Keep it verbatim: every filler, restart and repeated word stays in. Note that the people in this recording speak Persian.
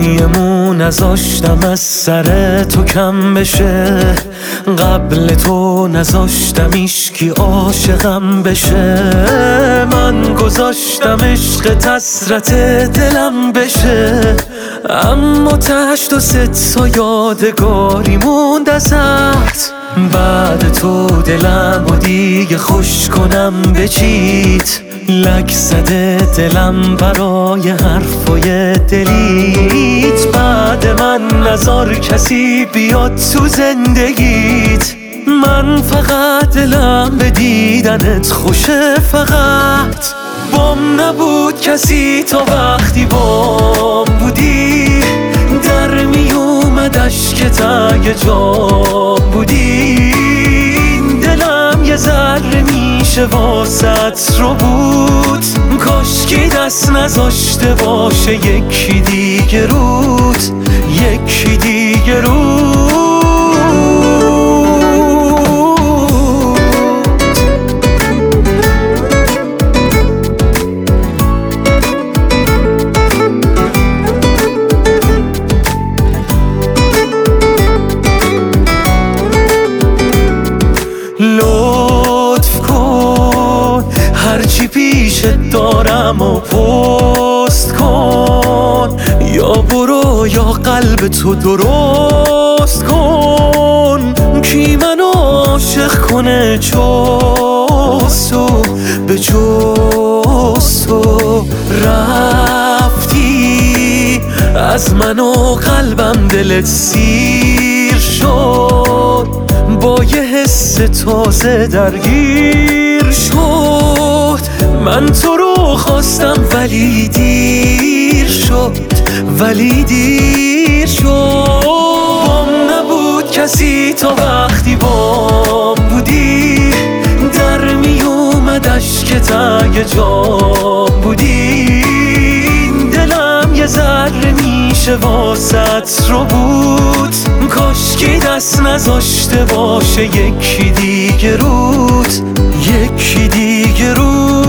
گریمو نذاشتم از سر تو کم بشه، قبل تو نذاشتم ایشکی عاشقم بشه. من گذاشتم عشق حسرت دلم بشه، اما تشت و ست تا یادگاری موند ازت. بعد تو دلم و دیگه خوش کنم بچیت، لک زده دلم برای حرفای دلیت. بعد من نذار کسی بیاد تو زندگیت، من فقط دلم به دیدنت خوشه. فقط بام نبود کسی تا وقتی بام بودی، در می اومد اشکت اگه جام بودی. دلم یه ذره میشه واسط رو بود، کاشکی دست نذاشته باشه یکی دیگه رود، یکی دیگه رود. لطف کن هرچی پیشت دارم و پست کن، یا برو یا قلب تو درست کن. کی منو عاشق کنه جستو به جستو؟ رفتی از من و قلبم دلت سیر شد، با یه حس تازه درگیر شد. من تو رو خواستم ولی دیر شد، ولی دیر شد. بام نبود کسی تا وقتی بام بودی، در می اومد اشکت اگه جام بودی. دلم یه ذره میشه واسط رو بود، کاشکی دست نذاشته باشه یکی دیگه رود، یکی دیگه رود.